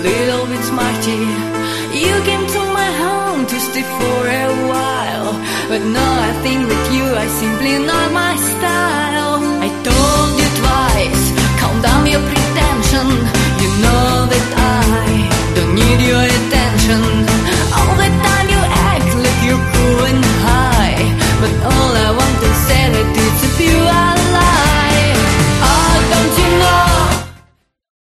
little bit smarty. You came to my home to stay for a while, but now I think that you are simply not my style. I told you twice, calm down your pretty